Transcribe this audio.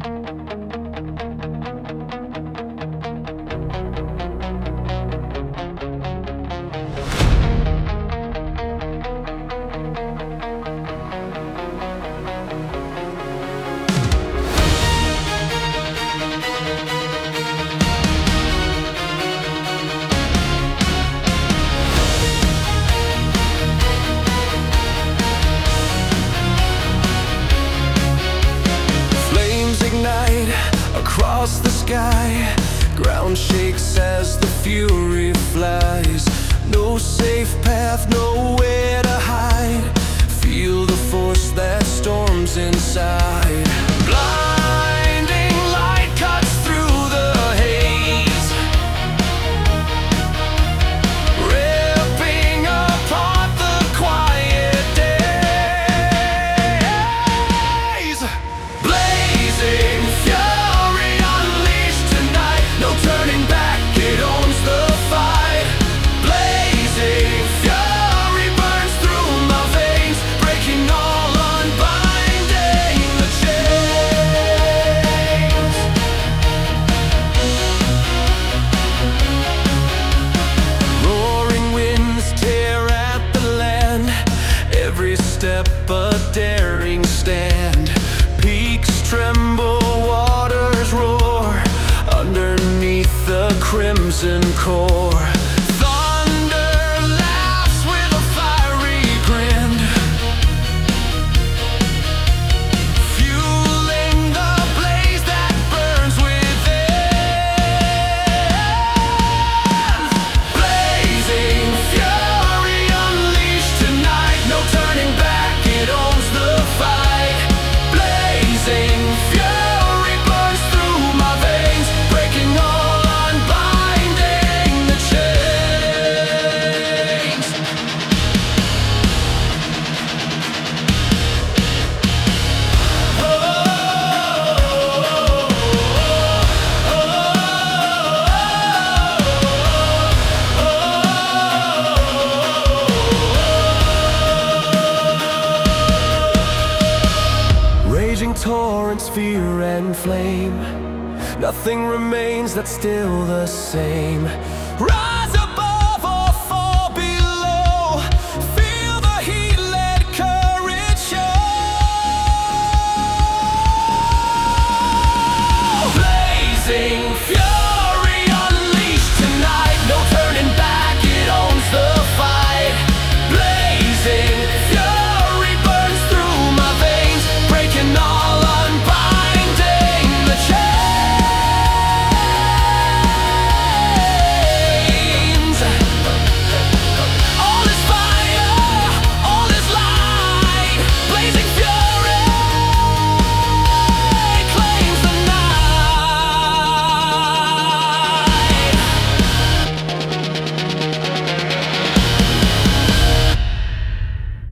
Across the sky, ground shakes as the fury flies. No safe path, nowhere to hide. Feel the force that storms inside. Blinding light cuts through the haze, ripping apart the quiet days. Blazing fury unleashed tonight, no turning back, it owns the fight. Blazing fury burns through my veins, breaking all, unbinding the chains. Roaring winds tear at the land, every step a daring stand. Peaks tremble, waters roar, underneath the crimson core. Thunder laughs with a fiery grin, fueling the blaze that burns within. Blazing fury unleashed tonight, no turning back, it owns the fight. Blazing fury burns through my veins, breaking all, unbinding the chains. Raging torrents, fear and flame, nothing remains that's still the same. Rise!